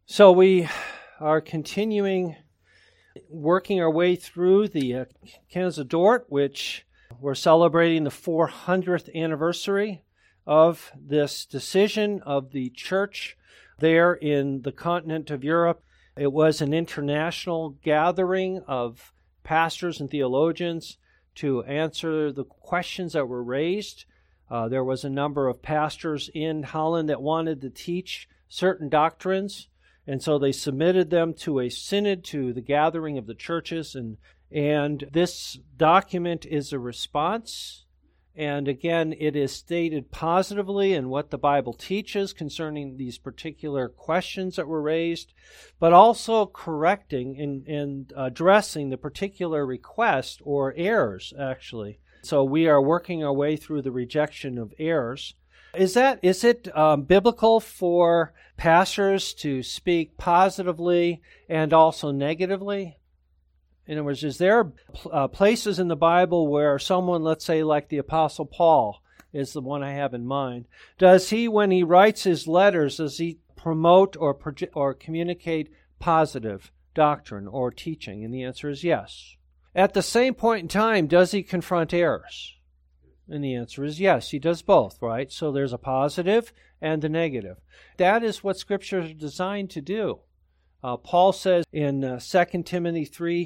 So we are continuing working our way through the Canons of Dort, which we're celebrating the 400th anniversary of this decision of the Church there in the continent of Europe. It was an international gathering of pastors and theologians to answer the questions that were raised. There was a number of pastors in Holland that wanted to teach certain doctrines, and so they submitted them to a synod, to the gathering of the churches, and this document is a response. And again, it is stated positively in what the Bible teaches concerning these particular questions that were raised, but also correcting and addressing the particular request or errors, actually. So we are working our way through the rejection of errors. Is it biblical for pastors to speak positively and also negatively? In other words, is there places in the Bible where someone, let's say like the Apostle Paul is the one I have in mind, does he, when he writes his letters, does he promote or communicate positive doctrine or teaching? And the answer is yes. At the same point in time, does he confront errors? And the answer is yes, he does both, right? So there's a positive and a negative. That is what Scripture is designed to do. Paul says in 2 Timothy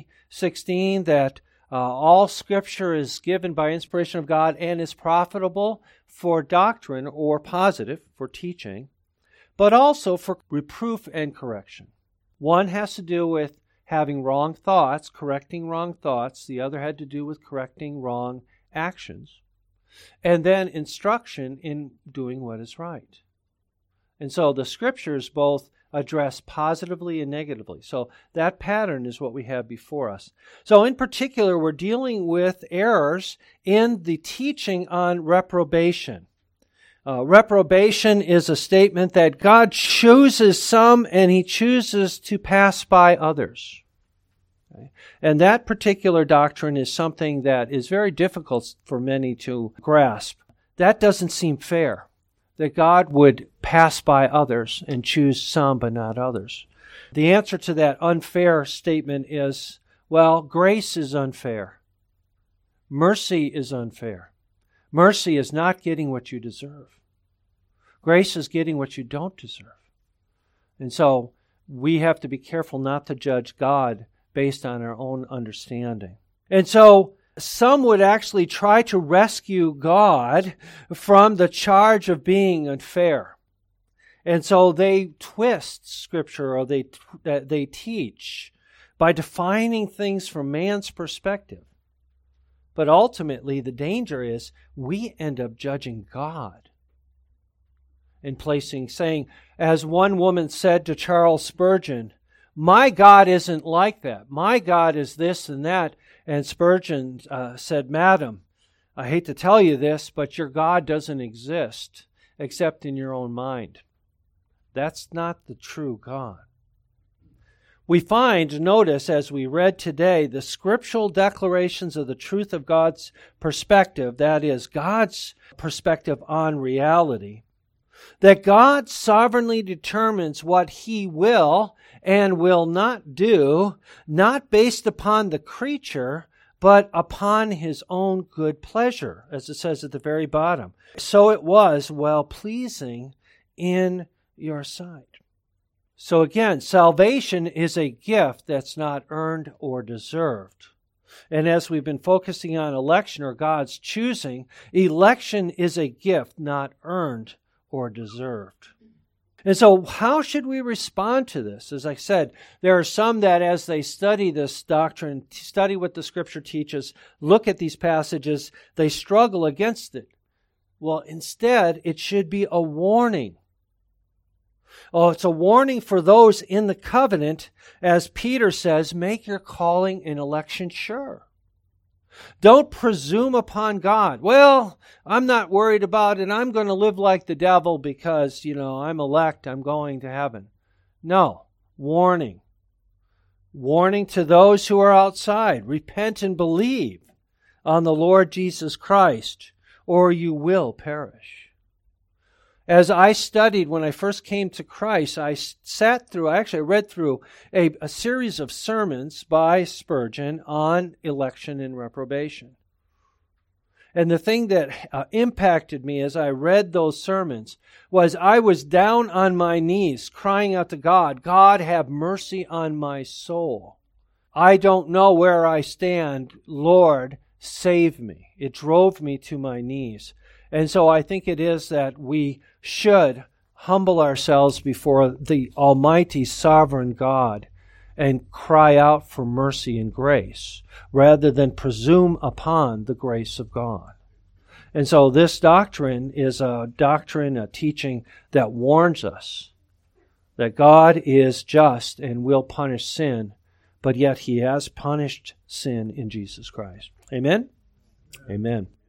3:16 that all Scripture is given by inspiration of God and is profitable for doctrine, or positive, for teaching, but also for reproof and correction. One has to do with having wrong thoughts, correcting wrong thoughts. The other had to do with correcting wrong actions. And then instruction in doing what is right. And so the Scriptures both address positively and negatively. So that pattern is what we have before us. So in particular, we're dealing with errors in the teaching on reprobation. Reprobation is a statement that God chooses some and He chooses to pass by others. Okay? And that particular doctrine is something that is very difficult for many to grasp. That doesn't seem fair, that God would pass by others and choose some but not others. The answer to that unfair statement is, well, grace is unfair. Mercy is unfair. Mercy is not getting what you deserve. Grace is getting what you don't deserve. And so we have to be careful not to judge God based on our own understanding. And so some would actually try to rescue God from the charge of being unfair. And so they twist Scripture, or they teach by defining things from man's perspective. But ultimately, the danger is we end up judging God and saying, as one woman said to Charles Spurgeon, "My God isn't like that. My God is this and that." And Spurgeon said, "Madam, I hate to tell you this, but your God doesn't exist except in your own mind." That's not the true God. We find, notice, as we read today, the scriptural declarations of the truth of God's perspective, that is, God's perspective on reality, that God sovereignly determines what He will and will not do, not based upon the creature, but upon His own good pleasure, as it says at the very bottom. So it was well-pleasing in your sight. So again, salvation is a gift that's not earned or deserved. And as we've been focusing on election, or God's choosing, election is a gift not earned or deserved. And so how should we respond to this? As I said, there are some that as they study this doctrine, study what the Scripture teaches, look at these passages, they struggle against it. Well, instead, it should be a warning. Oh, it's a warning for those in the covenant. As Peter says, make your calling and election sure. Don't presume upon God. Well, I'm not worried about it. I'm going to live like the devil because, I'm elect. I'm going to heaven. No. Warning. Warning to those who are outside. Repent and believe on the Lord Jesus Christ, or you will perish. As I studied when I first came to Christ, I read through a series of sermons by Spurgeon on election and reprobation. And the thing that impacted me as I read those sermons was I was down on my knees crying out to God, God, have mercy on my soul. I don't know where I stand. Lord, save me. It drove me to my knees. And so I think it is that we should humble ourselves before the Almighty Sovereign God and cry out for mercy and grace, rather than presume upon the grace of God. And so this doctrine is a teaching that warns us that God is just and will punish sin, but yet He has punished sin in Jesus Christ. Amen? Amen.